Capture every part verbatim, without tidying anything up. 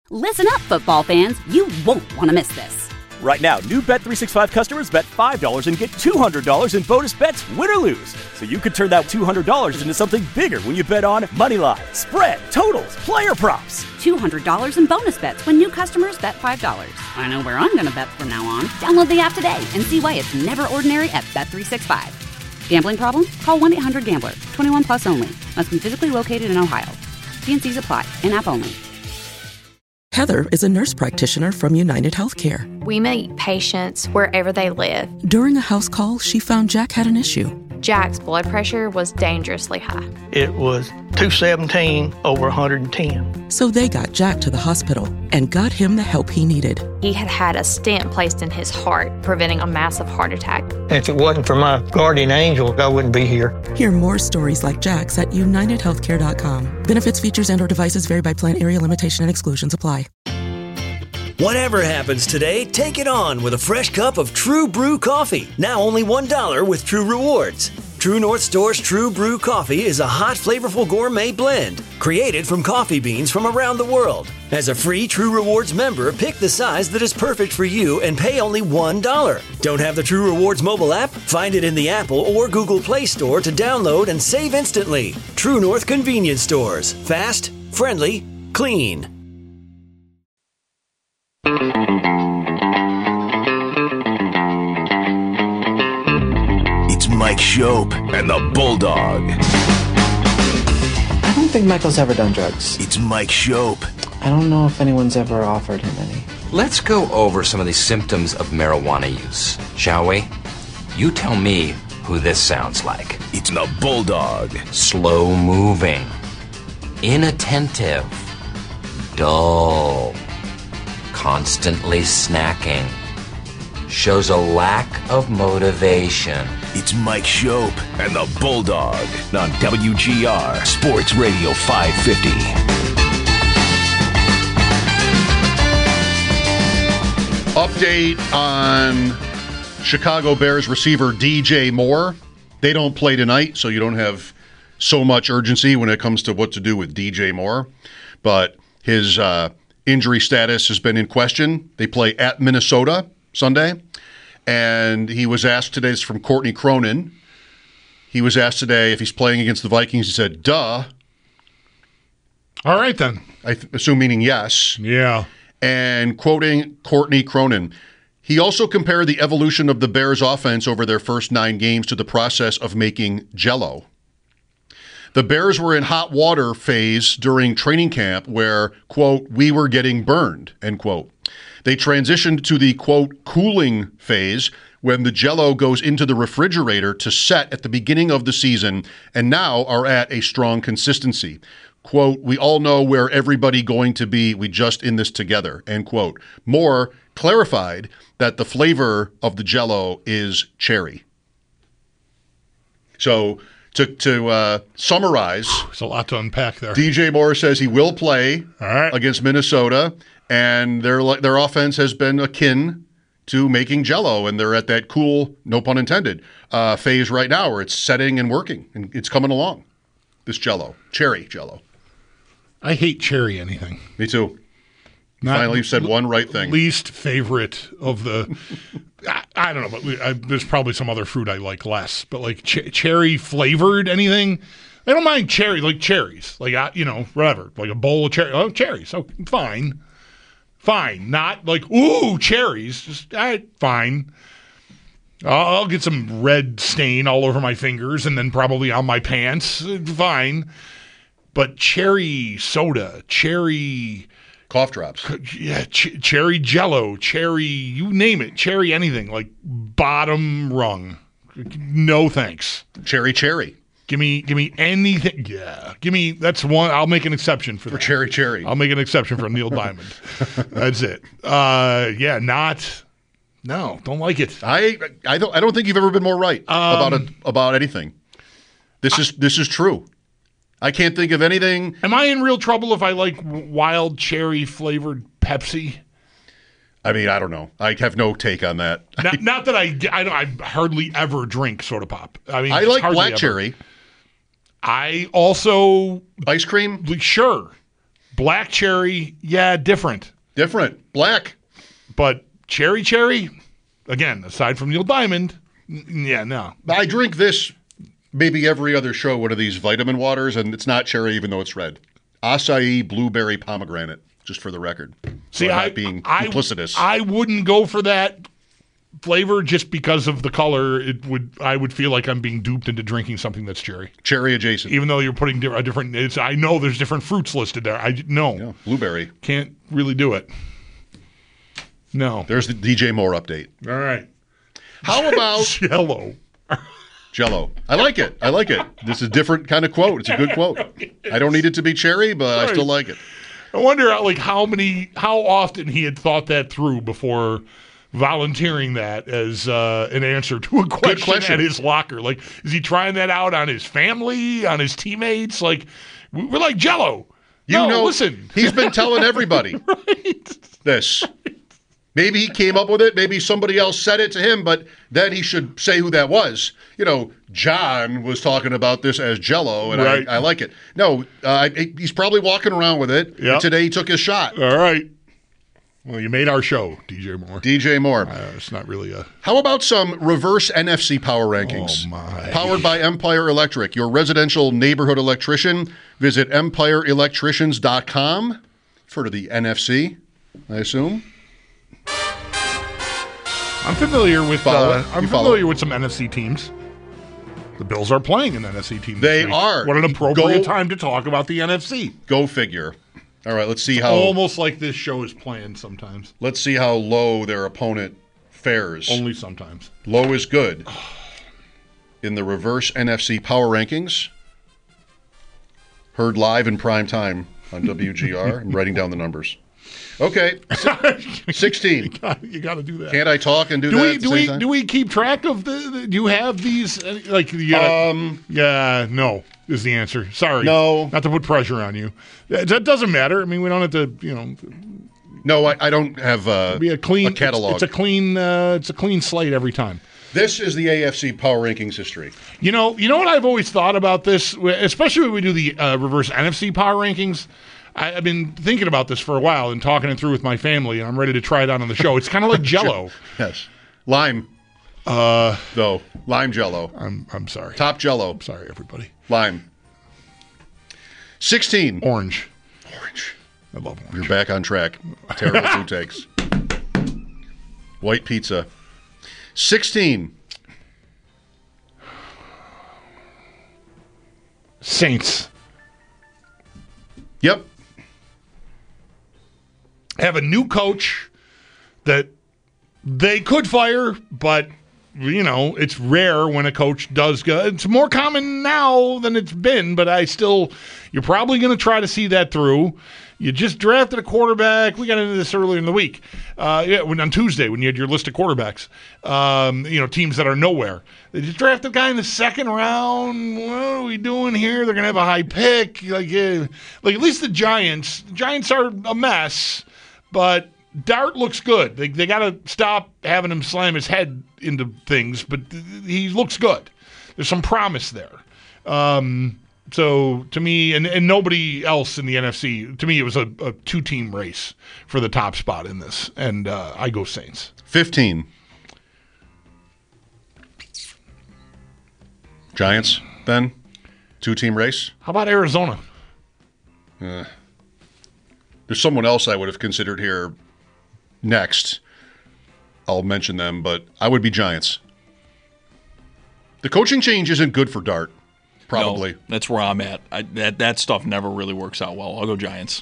Listen up, football fans. You won't want to miss this. Right now, new Bet three sixty-five customers bet five dollars and get two hundred dollars in bonus bets, win or lose. So you could turn that two hundred dollars into something bigger when you bet on moneyline, spread, totals, player props. two hundred dollars in bonus bets when new customers bet five dollars. I know where I'm going to bet from now on. Download the app today and see why it's never ordinary at Bet three sixty-five. Gambling problem? Call one eight hundred gambler. twenty-one plus only. Must be physically located in Ohio. T and C's apply. In-app only. Heather is a nurse practitioner from United Healthcare. We meet patients wherever they live. During a house call, she found Jack had an issue. Jack's blood pressure was dangerously high. It was two seventeen over one hundred ten. So they got Jack to the hospital and got him the help he needed. He had had a stent placed in his heart, preventing a massive heart attack. If it wasn't for my guardian angel, I wouldn't be here. Hear more stories like Jack's at united healthcare dot com. Benefits, features, and or devices vary by plan, area, limitation, and exclusions apply. Whatever happens today, take it on with a fresh cup of True Brew coffee. Now only one dollar with True Rewards. True North Store's True Brew coffee is a hot, flavorful gourmet blend created from coffee beans from around the world. As a free True Rewards member, pick the size that is perfect for you and pay only one dollar. Don't have the True Rewards mobile app? Find it in the Apple or Google Play Store to download and save instantly. True North Convenience Stores. Fast, friendly, clean. It's Mike Shope and the Bulldog. I don't think Michael's ever done drugs. It's Mike Shope. I don't know if anyone's ever offered him any. Let's go over some of the symptoms of marijuana use, shall we? You tell me who this sounds like. It's the Bulldog. Slow moving, inattentive, dull, constantly snacking, shows a lack of motivation. It's Mike Shope and the Bulldog on W G R Sports Radio five fifty. Update on Chicago Bears receiver D J Moore. They don't play tonight, so you don't have so much urgency when it comes to what to do with D J Moore. But his uh, injury status has been in question. They play at Minnesota Sunday. And he was asked today, this is from Courtney Cronin. He was asked today if he's playing against the Vikings. He said, duh. All right, then. I th- assume meaning yes. Yeah. And quoting Courtney Cronin, he also compared the evolution of the Bears offense over their first nine games to the process of making Jell-O. The Bears were in hot water phase during training camp where, quote, we were getting burned, end quote. They transitioned to the, quote, cooling phase when the Jell-O goes into the refrigerator to set at the beginning of the season and now are at a strong consistency. Quote, we all know where everybody going to be. We just in this together, end quote. Moore clarified that the flavor of the Jell-O is cherry. So to, to uh, summarize. There's a lot to unpack there. D J Moore says he will play all right. against Minnesota. And their their offense has been akin to making Jell-O, and they're at that cool, no pun intended, uh, phase right now where it's setting and working, and it's coming along, this Jell-O, cherry Jell-O. I hate cherry anything. Me too. Not Finally, you've said l- one right thing. Least favorite of the, I, I don't know, but we, I, there's probably some other fruit I like less, but like ch- cherry flavored anything, I don't mind cherry, like cherries, like, I, you know, whatever, like a bowl of cherry, oh, cherries, so fine. Fine, not like, ooh, cherries. Just, all right, fine. I'll, I'll get some red stain all over my fingers and then probably on my pants. Fine. But cherry soda, cherry... Cough drops. Yeah, ch- cherry Jell-O, cherry, you name it, cherry anything, like bottom rung. No thanks. Cherry cherry. Give me, give me anything. Yeah, give me. That's one. I'll make an exception for, for that. cherry, cherry. I'll make an exception for Neil Diamond. That's it. Uh, yeah, not. No, don't like it. I, I don't. I don't think you've ever been more right um, about a, about anything. This is this is true. I can't think of anything. Am I in real trouble if I like wild cherry flavored Pepsi? I mean, I don't know. I have no take on that. Not, not that I, I, I hardly ever drink soda pop. I mean, I like black ever. cherry. I also ice cream. Sure, Black cherry, yeah, different. Different. Black. But cherry cherry, again, aside from Neil Diamond, n- yeah, no. I drink this maybe every other show, one of these vitamin waters, and it's not cherry even though it's red. Acai, blueberry, pomegranate, just for the record. See, I'm I, not being I, duplicitous. I wouldn't go for that flavor just because of the color. It would I would feel like I'm being duped into drinking something that's cherry. Cherry adjacent. Even though you're putting di- a different, it's, I know there's different fruits listed there. I no, yeah, blueberry. Can't really do it. No. There's the D J Moore update. All right. How about Jello? Jello. I like it. I like it. This is a different kind of quote. It's a good quote. I don't need it to be cherry, but right. I still like it. I wonder, like, how many, how often he had thought that through before volunteering that as uh, an answer to a question, question at his locker. Like, is he trying that out on his family, on his teammates? Like, we're like Jello. You no, know, listen. He's been telling everybody right. this. Maybe he came up with it. Maybe somebody else said it to him, but then he should say who that was. You know, John was talking about this as Jello, and right. I, I like it. No, uh, he's probably walking around with it. Yep. Today he took his shot. All right. Well, you made our show, D J Moore. D J Moore. Uh, it's not really a... How about some reverse N F C power rankings? Oh, my. Powered by Empire Electric, your residential neighborhood electrician. Visit empire electricians dot com for the N F C, I assume. I'm familiar with uh, I'm follow. familiar with some N F C teams. The Bills are playing an N F C team. They this week. are. What an appropriate Go, time to talk about the N F C. Go figure. All right, let's see how. Almost like this show is planned sometimes. Let's see how low their opponent fares. Only sometimes. Low is good. In the reverse N F C power rankings, heard live in prime time on W G R. I'm writing down the numbers. Okay, sixteen. You got, you got to do that. Can't I talk and do, do that? We, at the do same we time? do we keep track of the, the? Do you have these? Like, you gotta, um, yeah, no is the answer. Sorry, no, not to put pressure on you. That doesn't matter. I mean, we don't have to, you know. No, I, I don't have uh, be a clean a catalog. It's, it's a clean. Uh, it's a clean slate every time. This is the A F C power rankings history. You know, you know what I've always thought about this, especially when we do the uh, reverse N F C power rankings. I, I've been thinking about this for a while and talking it through with my family, and I'm ready to try it out on the show. It's kind of like Jello. Yes, lime. Uh, though lime Jello. I'm I'm sorry. Top Jello. I'm sorry, everybody. Lime. Sixteen. Orange. Orange. I love orange. You're back on track. Terrible food takes. White pizza. Sixteen. Saints. Yep. Have a new coach that they could fire, but, you know, it's rare when a coach does go. It's more common now than it's been, but I still, you're probably going to try to see that through. You just drafted a quarterback. We got into this earlier in the week. Uh, yeah, when, on Tuesday, when you had your list of quarterbacks, um, you know, teams that are nowhere. They just drafted a guy in the second round. What are we doing here? They're going to have a high pick. Like, uh, like at least the Giants. The Giants are a mess, but Dart looks good. They they got to stop having him slam his head into things, but he looks good. There's some promise there. Um So, to me, and, and nobody else in the N F C, to me, it was a, a two-team race for the top spot in this, and uh, I go Saints. Fifteen. Giants, then? Two-team race? How about Arizona? Uh, there's someone else I would have considered here next. I'll mention them, but I would be Giants. The coaching change isn't good for Dart. Probably. No, that's where I'm at. I, that that stuff never really works out well. I'll go Giants.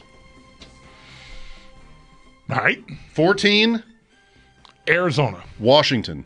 All right. fourteen. Arizona. Washington.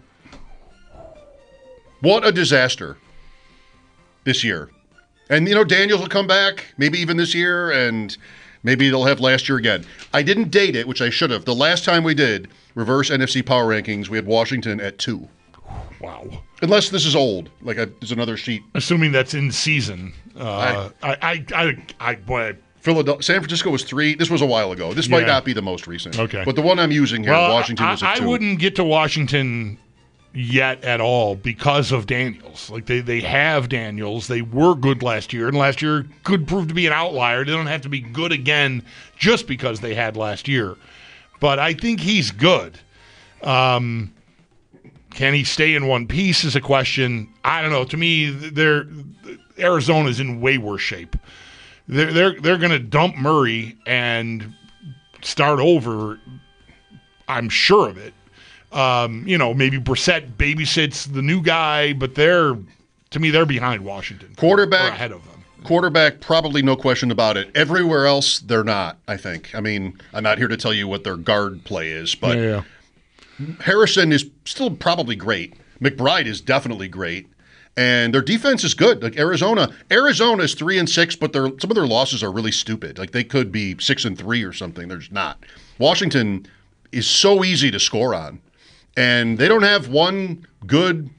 What a disaster this year. And, you know, Daniels will come back, maybe even this year, and maybe they'll have last year again. I didn't date it, which I should have. The last time we did reverse N F C power rankings, we had Washington at two. Wow. Unless this is old, like a, there's another sheet. Assuming that's in season. Uh, I, I, I, I, I, boy. Philadelphia, San Francisco was three. This was a while ago. This might Yeah. not be the most recent. Okay. But the one I'm using here, well, Washington I, was at I two. wouldn't get to Washington yet at all because of Daniels. Like they, they have Daniels. They were good last year, and last year could prove to be an outlier. They don't have to be good again just because they had last year. But I think he's good. Um, can he stay in one piece is a question. I don't know. To me, they're, Arizona's in way worse shape. They're they're they're going to dump Murray and start over. I'm sure of it. Um, you know, maybe Brissett babysits the new guy, but they're, to me, they're behind Washington. Quarterback, or ahead of them. Quarterback, probably no question about it. Everywhere else, they're not, I think. I mean, I'm not here to tell you what their guard play is, but yeah, yeah. Harrison is still probably great. McBride is definitely great. And their defense is good. Like Arizona, Arizona is three and six, but their some of their losses are really stupid. Like they could be six and three or something. There's not. Washington is so easy to score on. And they don't have one good,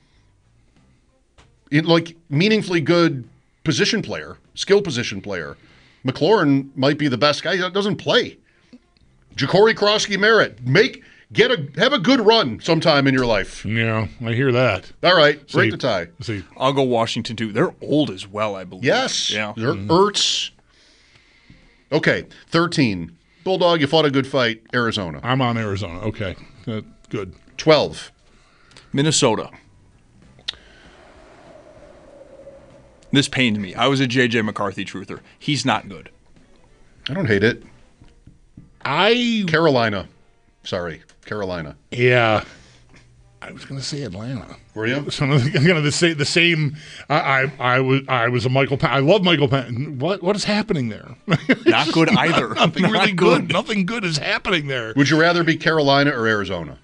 like meaningfully good position player, skill position player. McLaurin might be the best guy that doesn't play. Ja'Cory Krosky-Merritt, make get a have a good run sometime in your life. Yeah, I hear that. All right, break See, the tie. See. I'll go Washington too. They're old as well, I believe. Yes. Yeah. They're Ertz. Okay, thirteen. Bulldog, you fought a good fight. Arizona. I'm on Arizona. Okay, uh, good. twelve. Minnesota. This pains me. I was a J J McCarthy truther. He's not good. I don't hate it. I Carolina. Sorry, Carolina. Yeah. I was going to say Atlanta. Were you? So I'm going to say the same. I, I I was I was a Michael. Pan, I love Michael Pan. What what is happening there? Not good either. Nothing Not really good. good. Nothing good is happening there. Would you rather be Carolina or Arizona?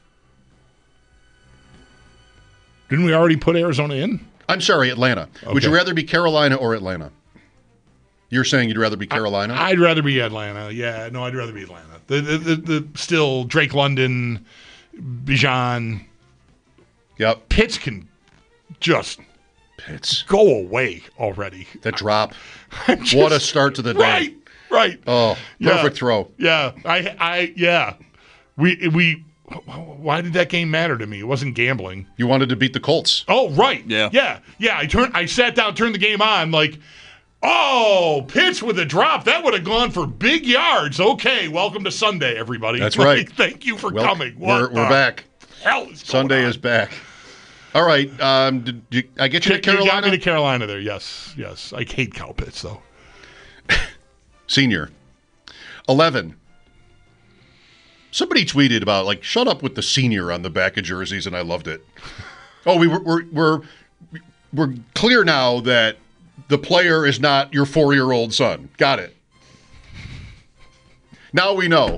Didn't we already put Arizona in? I'm sorry, Atlanta. Okay. Would you rather be Carolina or Atlanta? You're saying you'd rather be Carolina? I, I'd rather be Atlanta. Yeah, no, I'd rather be Atlanta. The the the, the still Drake London, Bijan. Yep. Pitts can just Pitts go away already. The drop. Just, what a start to the day. Right, right. Oh, perfect yeah, throw. Yeah, I, I, yeah. We, we. Why did that game matter to me? It wasn't gambling. You wanted to beat the Colts. Oh, right. Yeah, yeah, yeah. I turned. I sat down, turned the game on, like. Oh, Pitts with a drop. That would have gone for big yards. Okay, welcome to Sunday, everybody. That's like, right. Thank you for well, coming. What we're we're back. Hell is Sunday going on? is back. All right. Um, did you, I get you to Carolina? You got me to Carolina there, yes. Yes. I hate Kyle Pitts, though. Senior. eleven. Somebody tweeted about, like, shut up with the senior on the back of jerseys, and I loved it. Oh, we were, we're, we're, we're clear now that the player is not your four-year-old son. Got it. Now we know.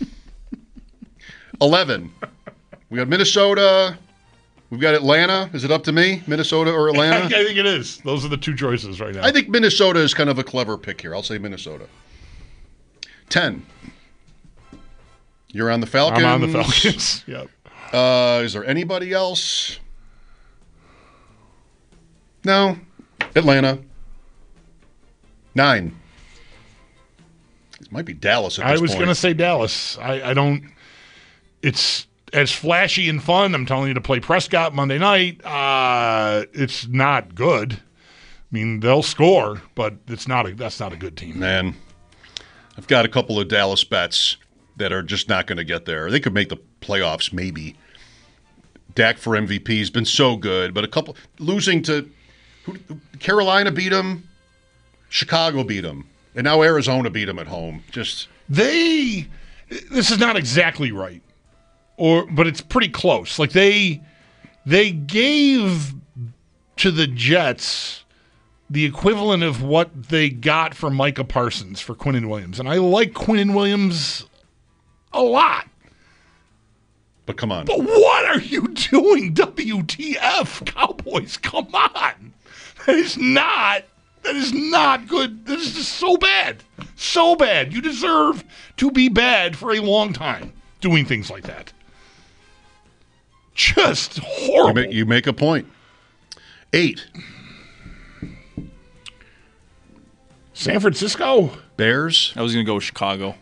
eleven. We got Minnesota. We've got Atlanta. Is it up to me? Minnesota or Atlanta? I think it is. Those are the two choices right now. I think Minnesota is kind of a clever pick here. I'll say Minnesota. ten. You're on the Falcons. I'm on the Falcons. Yep. Uh, is there anybody else? No. Atlanta. Nine. It might be Dallas at this I was point. going to say Dallas. I, I don't. It's as flashy and fun. I'm telling you to play Prescott Monday night. Uh, it's not good. I mean, they'll score, but it's not. A, that's not a good team. Man, I've got a couple of Dallas bets that are just not going to get there. They could make the playoffs, maybe. Dak for M V P has been so good, but a couple losing to who, Carolina beat them, Chicago beat them, and now Arizona beat them at home. Just they. This is not exactly right, or but it's pretty close. Like they, they gave to the Jets the equivalent of what they got for Micah Parsons for Quinnen Williams, and I like Quinnen Williams a lot. But come on. But what are you doing, W T F, Cowboys? Come on. That is not, that is not good. This is just so bad. So bad. You deserve to be bad for a long time doing things like that. Just horrible. You make, you make a point. Eight. San Francisco. Bears. I was going to go with Chicago.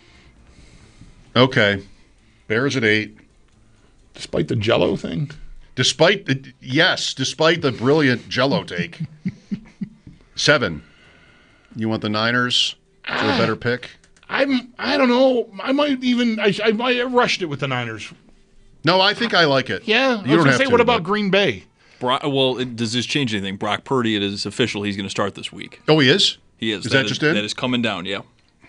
Okay. Bears at eight. Despite the Jello thing? Despite the, yes, despite the brilliant Jello take. Seven. You want the Niners for a better pick? I'm. I don't know. I might even. I, I might have rushed it with the Niners. No, I think I like it. Yeah. I you was don't gonna have say, to, what about but- Green Bay? Brock, well, it, does this change anything? Brock Purdy, it is official. He's going to start this week. Oh, he is? He is. Is that just in? That is coming down, yeah.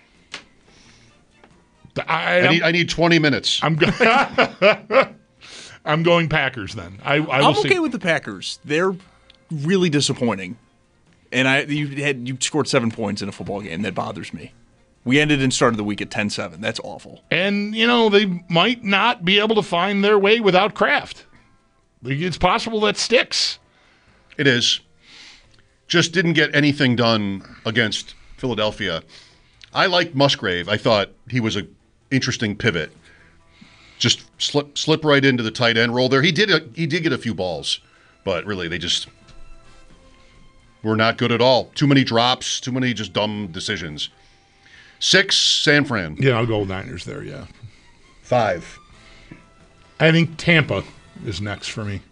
I, I need I need twenty minutes. I'm going. I'm going Packers then. I, I will I'm okay see. with the Packers. They're really disappointing, and I you had you scored seven points in a football game. That bothers me. We ended and started the week at ten seven. That's awful. And you know they might not be able to find their way without Kraft. It's possible that sticks. It is. Just didn't get anything done against Philadelphia. I liked Musgrave. I thought he was an interesting pivot. Just slip slip right into the tight end role there. He did a, he did get a few balls, but really they just were not good at all. Too many drops, too many just dumb decisions. Six, San Fran. Yeah, I'll go Niners there, yeah. Five. I think Tampa is next for me.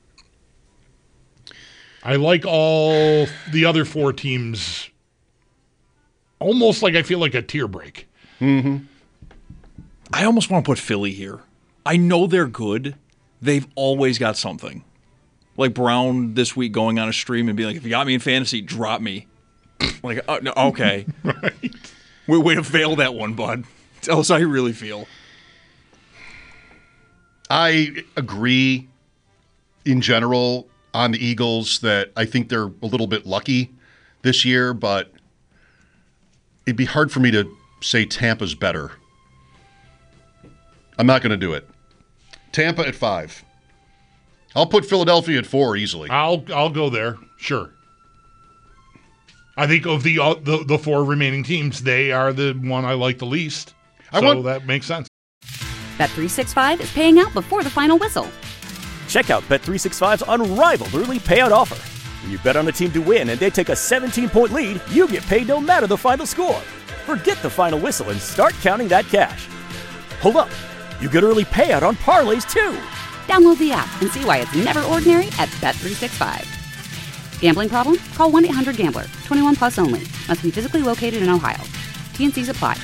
I like all the other four teams almost like I feel like a tier break. Mm-hmm. I almost want to put Philly here. I know they're good. They've always got something. Like Brown this week going on a stream and being like, if you got me in fantasy, drop me. Like, oh, no, okay. Right. Way, way to fail that one, bud. Tell us how you really feel. I agree in general on the Eagles that I think they're a little bit lucky this year, but it'd be hard for me to say Tampa's better. I'm not going to do it. Tampa at five. I'll put Philadelphia at four easily. I'll I'll go there. Sure. I think of the uh, the, the four remaining teams, they are the one I like the least. I so want- that makes sense. Bet three sixty-five is paying out before the final whistle. Check out Bet three sixty-five's unrivaled early payout offer. When you bet on a team to win and they take a seventeen-point lead, you get paid no matter the final score. Forget the final whistle and start counting that cash. Hold up. You get early payout on parlays, too. Download the app and see why it's never ordinary at Bet three sixty-five. Gambling problem? Call one eight hundred gambler. twenty-one plus only. Must be physically located in Ohio. T and C's apply.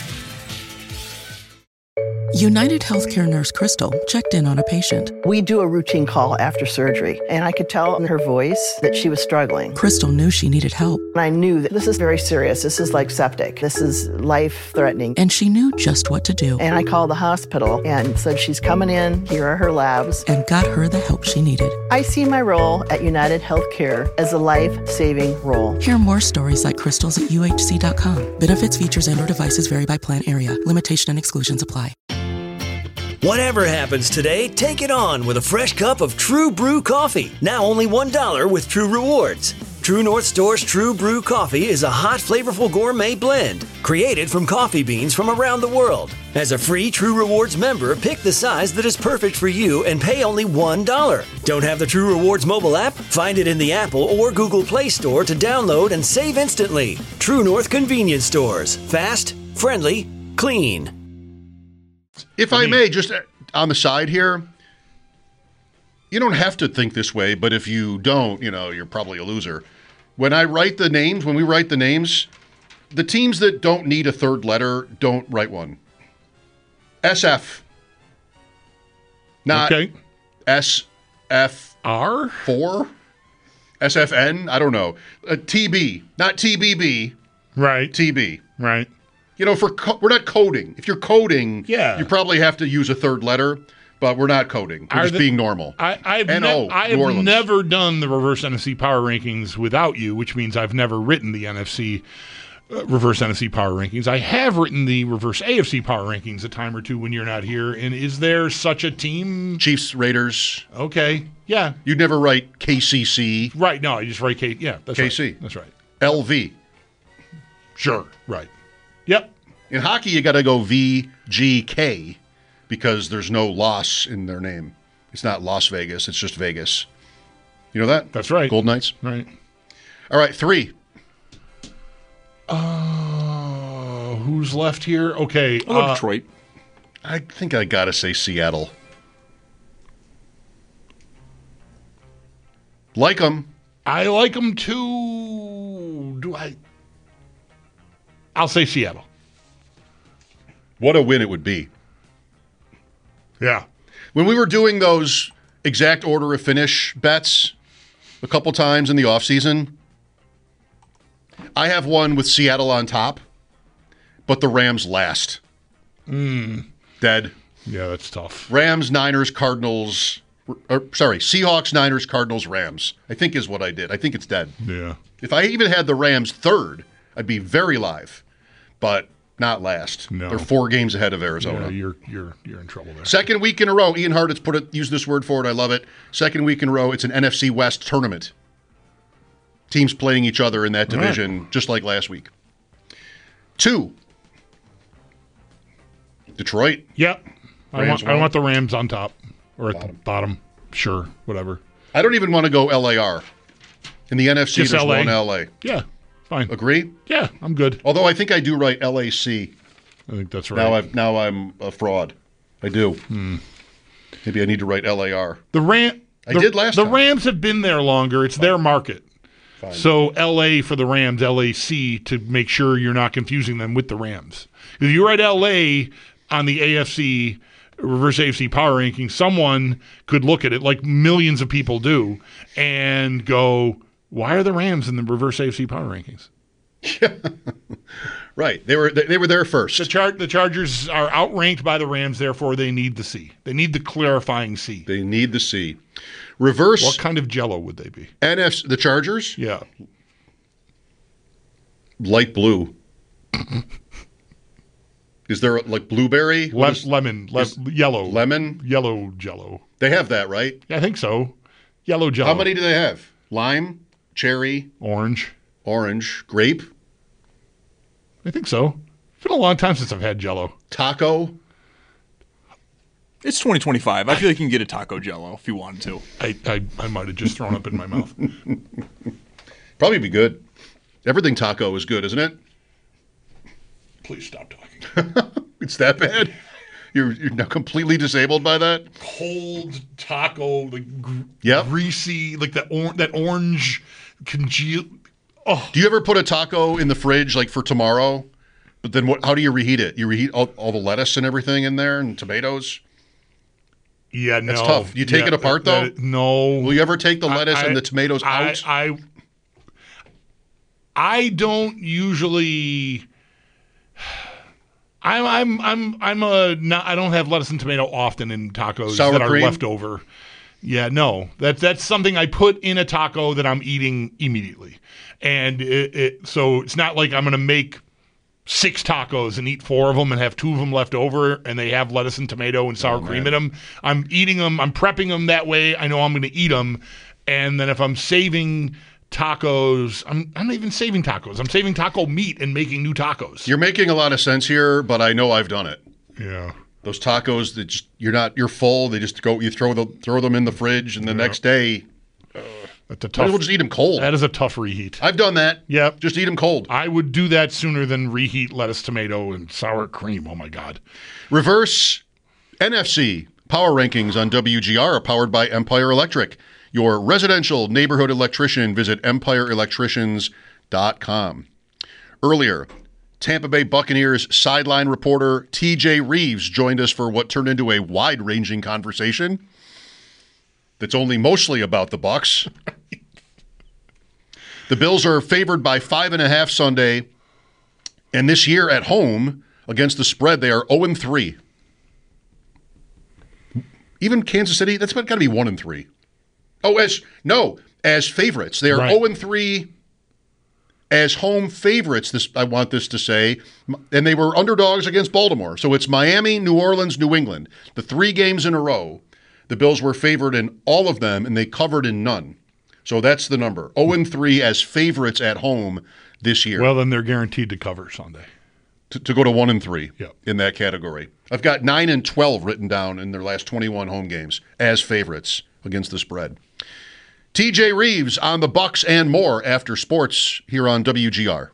United Healthcare nurse Crystal checked in on a patient. We do a routine call after surgery, and I could tell in her voice that she was struggling. Crystal knew she needed help. And I knew that this is very serious. This is like septic. This is life-threatening. And she knew just what to do. And I called the hospital and said, she's coming in. Here are her labs. And got her the help she needed. I see my role at United Healthcare as a life-saving role. Hear more stories like Crystal's at U H C dot com. Benefits, features, and or devices vary by plan area. Limitation and exclusions apply. Whatever happens today, take it on with a fresh cup of True Brew coffee. Now only one dollar with True Rewards. True North Store's True Brew coffee is a hot, flavorful gourmet blend created from coffee beans from around the world. As a free True Rewards member, pick the size that is perfect for you and pay only one dollar. Don't have the True Rewards mobile app? Find it in the Apple or Google Play Store to download and save instantly. True North Convenience Stores. Fast, friendly, clean. If I may, just on the side here, you don't have to think this way, but if you don't, you know, you're probably a loser. When I write the names, when we write the names, the teams that don't need a third letter don't write one. S F. Not okay. S F R? four? S F N? I don't know. Uh, T B. Not T B B. Right. T B. Right. You know, for co- we're not coding. If you're coding, yeah. you probably have to use a third letter, but we're not coding. We're Are just the, being normal. I, I've, N O, ne- I New have Orleans. never done the reverse N F C power rankings without you, which means I've never written the N F C uh, reverse N F C power rankings. I have written the reverse A F C power rankings a time or two when you're not here. And is there such a team? Chiefs, Raiders. Okay. Yeah. You'd never write K C C. Right. No, I just write K. Yeah, that's K C. right. That's right. L V. Sure. Right. Yep. In hockey, you got to go V G K because there's no loss in their name. It's not Las Vegas. It's just Vegas. You know that? That's right. Gold Knights. Right. All right, three. Uh, who's left here? Okay. I'll go uh, Detroit. I think I got to say Seattle. Like them. I like them too. Do I? I'll say Seattle. What a win it would be. Yeah. When we were doing those exact order of finish bets a couple times in the offseason, I have one with Seattle on top, but the Rams last. Mm. Dead. Yeah, that's tough. Rams, Niners, Cardinals. Or, sorry, Seahawks, Niners, Cardinals, Rams. I think is what I did. I think it's dead. Yeah. If I even had the Rams third, I'd be very live, but not last. No. They're four games ahead of Arizona. Yeah, you're you're you're in trouble there. Second week in a row. Ian Hart has put it. Used this word for it. I love it. Second week in a row. It's an N F C West tournament. Teams playing each other in that division, right. Just like last week. Two. Detroit. Yep. I Rams want, one. I want the Rams on top. Or at bottom. the bottom. Sure. Whatever. I don't even want to go L A R. In the N F C, Just there's L A. one L A. Yeah. Fine. Agree? Yeah, I'm good. Although I think I do write L A C. I think that's right. Now, I've, now I'm a fraud. I do. Hmm. Maybe I need to write L A R. The Ram. I the, did last The time. Rams have been there longer. It's their market. Fine. So L A for the Rams, L A C to make sure you're not confusing them with the Rams. If you write L A on the A F C reverse A F C power ranking, someone could look at it like millions of people do and go, "Why are the Rams in the reverse A F C power rankings?" Right. They were they were there first. The char- the Chargers are outranked by the Rams, therefore they need the C. They need the clarifying C. They need the C. Reverse. What kind of Jello would they be? N F C, the Chargers? Yeah. Light blue. Is there like blueberry? Le- is, lemon, le- is yellow, lemon, yellow Jello. They have that, right? Yeah, I think so. Yellow Jello. How many do they have? Lime, cherry, orange, orange, grape. I think so. It's been a long time since I've had Jello. Taco. It's twenty twenty-five. I feel like you can get a taco Jello if you wanted to. I I, I might have just thrown up in my mouth. Probably be good. Everything taco is good, isn't it? Please stop talking. It's that bad? You're you're now completely disabled by that? Cold taco, like gr- yep. greasy, like that or- that orange congeal. Oh. Do you ever put a taco in the fridge like for tomorrow? But then what? How do you reheat it? You reheat all, all the lettuce and everything in there and tomatoes? Yeah, no. That's tough. You take yeah, it apart though? that, no. Will you ever take the lettuce I, and the tomatoes I, out? I, I I don't usually. I'm I'm I'm I'm a not. I don't have lettuce and tomato often in tacos Sour that are cream? left over. Yeah, no. That's that's something I put in a taco that I'm eating immediately, and it, it so it's not like I'm going to make six tacos and eat four of them and have two of them left over, and they have lettuce and tomato and sour Oh, cream man. in them. I'm eating them. I'm prepping them that way. I know I'm going to eat them, and then if I'm saving tacos, I'm I'm not even saving tacos. I'm saving taco meat and making new tacos. You're making a lot of sense here, but I know I've done it. Yeah. Those tacos that just you're not you're full. They just go. You throw the throw them in the fridge, and the Yeah. next day, uh, That's a might tough. as well just eat them cold. That is a tough reheat. I've done that. Yep. Just eat them cold. I would do that sooner than reheat lettuce, tomato, and sour cream. Oh my God. Reverse N F C power rankings on W G R are powered by Empire Electric, your residential neighborhood electrician. Visit empire electricians dot com. Earlier, Tampa Bay Buccaneers sideline reporter T J Reeves joined us for what turned into a wide-ranging conversation that's only mostly about the Bucs. The Bills are favored by five and a half Sunday, and this year at home against the spread, they are zero and three. Even Kansas City, that's got to be one and three. Oh, as no, as favorites, they are Right. zero and three as home favorites. This I want this to say, and they were underdogs against Baltimore. So it's Miami, New Orleans, New England, the three games in a row. The Bills were favored in all of them, and they covered in none. So that's the number. zero and three as favorites at home this year. Well, then they're guaranteed to cover Sunday. To, to go to one and three Yep. in that category. I've got nine and twelve written down in their last twenty-one home games as favorites against the spread. T J Reeves on the Bucs and more after sports here on W G R.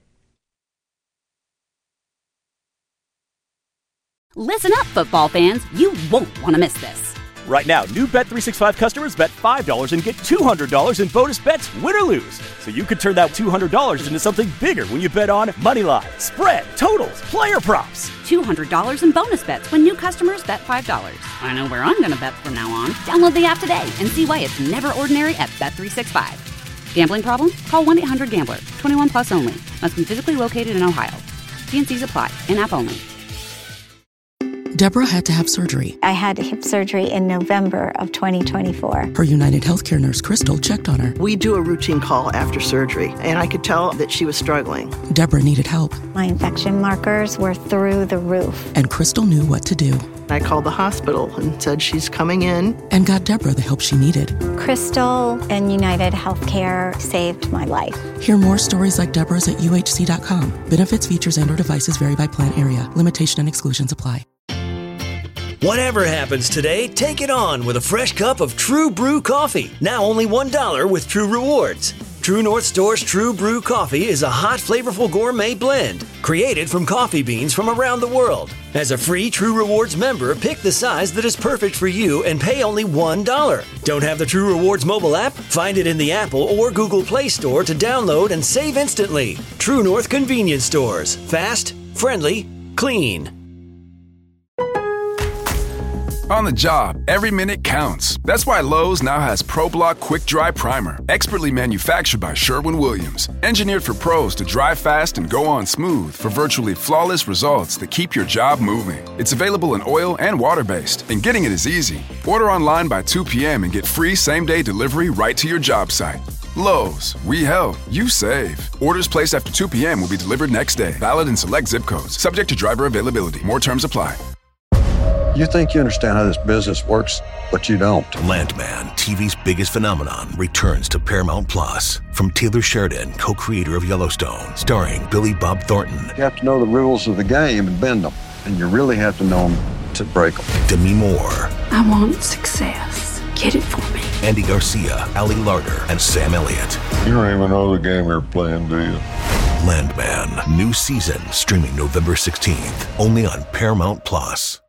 Listen up, football fans. You won't want to miss this. Right now, new Bet three sixty-five customers bet five dollars and get two hundred dollars in bonus bets, win or lose. So you could turn that two hundred dollars into something bigger when you bet on moneyline, spread, totals, player props. two hundred dollars in bonus bets when new customers bet five dollars. I know where I'm going to bet from now on. Download the app today and see why it's never ordinary at Bet three sixty-five. Gambling problem? Call one eight hundred gambler. twenty-one plus only. Must be physically located in Ohio. T and C's apply. In-app only. Deborah had to have surgery. I had hip surgery in November of twenty twenty-four. Her United Healthcare nurse, Crystal, checked on her. We do a routine call after surgery, and I could tell that she was struggling. Deborah needed help. My infection markers were through the roof. And Crystal knew what to do. I called the hospital and said she's coming in. And got Deborah the help she needed. Crystal and United Healthcare saved my life. Hear more stories like Deborah's at U H C dot com. Benefits, features, and or devices vary by plan area. Limitation and exclusions apply. Whatever happens today, take it on with a fresh cup of True Brew coffee. Now only one dollar with True Rewards. True North Store's True Brew coffee is a hot, flavorful gourmet blend created from coffee beans from around the world. As a free True Rewards member, pick the size that is perfect for you and pay only one dollar. Don't have the True Rewards mobile app? Find it in the Apple or Google Play Store to download and save instantly. True North Convenience Stores. Fast, friendly, clean. On the job, every minute counts. That's why Lowe's now has ProBlock Quick Dry Primer, expertly manufactured by Sherwin-Williams. Engineered for pros to dry fast and go on smooth for virtually flawless results that keep your job moving. It's available in oil and water-based, and getting it is easy. Order online by two p.m. and get free same-day delivery right to your job site. Lowe's, we help, you save. Orders placed after two p.m. will be delivered next day. Valid in select zip codes. Subject to driver availability. More terms apply. You think you understand how this business works, but you don't. Landman, T V's biggest phenomenon, returns to Paramount Plus. From Taylor Sheridan, co-creator of Yellowstone, starring Billy Bob Thornton. You have to know the rules of the game and bend them, and you really have to know them to break them. Demi Moore. I want success. Get it for me. Andy Garcia, Ali Larter, and Sam Elliott. You don't even know the game you're playing, do you? Landman, new season, streaming November sixteenth, only on Paramount Plus.